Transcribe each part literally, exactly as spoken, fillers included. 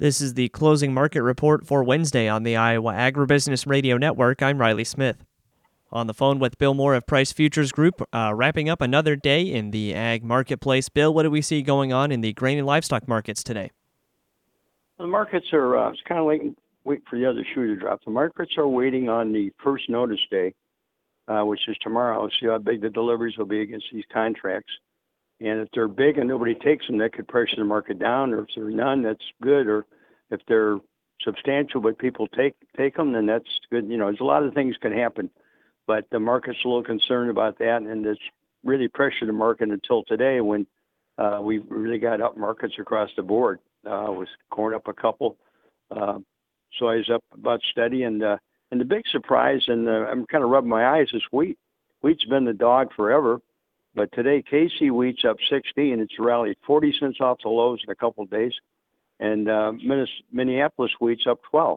This is the closing market report for Wednesday on the Iowa Agribusiness Radio Network. I'm Riley Smith. On the phone with Bill Moore of Price Futures Group, uh, wrapping up another day in the ag marketplace. Bill, what do we see going on in the grain and livestock markets today? The markets are, uh, it's kind of waiting, wait for the other shoe to drop. The markets are waiting on the first notice day, uh, which is tomorrow. See how big the deliveries will be against these contracts. And if they're big and nobody takes them, that could pressure the market down. Or if there are none, that's good. Or if they're substantial but people take take them, then that's good. You know, there's a lot of things can happen. But the market's a little concerned about that, and it's really pressured the market until today when uh, we really got up markets across the board. Uh, with corn up a couple, uh, soy's up about steady, and uh, and the big surprise, and uh, I'm kind of rubbing my eyes, is wheat. Wheat's been the dog forever. But today, K C wheat's up sixty, and it's rallied forty cents off the lows in a couple of days. And uh, Minneapolis wheat's up twelve.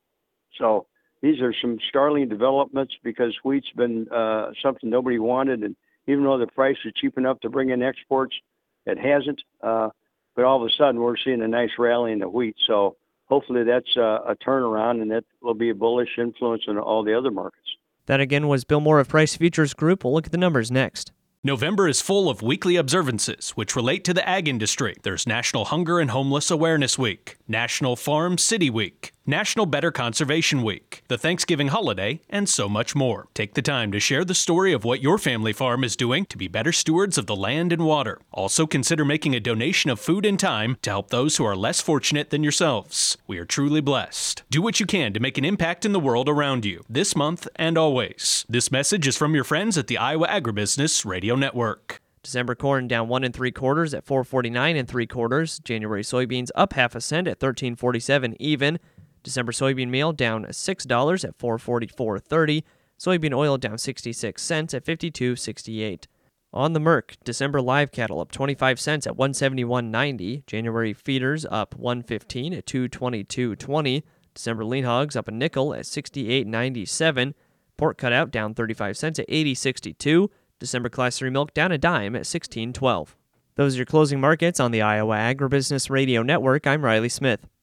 So these are some startling developments because wheat's been uh, something nobody wanted. And even though the price is cheap enough to bring in exports, it hasn't. Uh, but all of a sudden, we're seeing a nice rally in the wheat. So hopefully that's uh, a turnaround, and that will be a bullish influence on all the other markets. That again was Bill Moore of Price Futures Group. We'll look at the numbers next. November is full of weekly observances which relate to the ag industry. There's National Hunger and Homeless Awareness Week, National Farm City Week, National Better Conservation Week, the Thanksgiving holiday, and so much more. Take the time to share the story of what your family farm is doing to be better stewards of the land and water. Also consider making a donation of food and time to help those who are less fortunate than yourselves. We are truly blessed. Do what you can to make an impact in the world around you, this month and always. This message is from your friends at the Iowa Agribusiness Radio Network. December corn down one and three quarters at four forty-nine and three quarters. January soybeans up half a cent at thirteen forty-seven even. December soybean meal down six dollars at four forty-four thirty. Soybean oil down sixty-six cents at fifty-two sixty-eight. On the Merc, December live cattle up twenty-five cents at one seventy-one ninety. January feeders up one fifteen at two twenty-two twenty. December lean hogs up a nickel at sixty-eight ninety-seven. Pork cutout down thirty-five cents at eighty sixty-two. December Class three milk down a dime at sixteen twelve. Those are your closing markets on the Iowa Agribusiness Radio Network. I'm Riley Smith.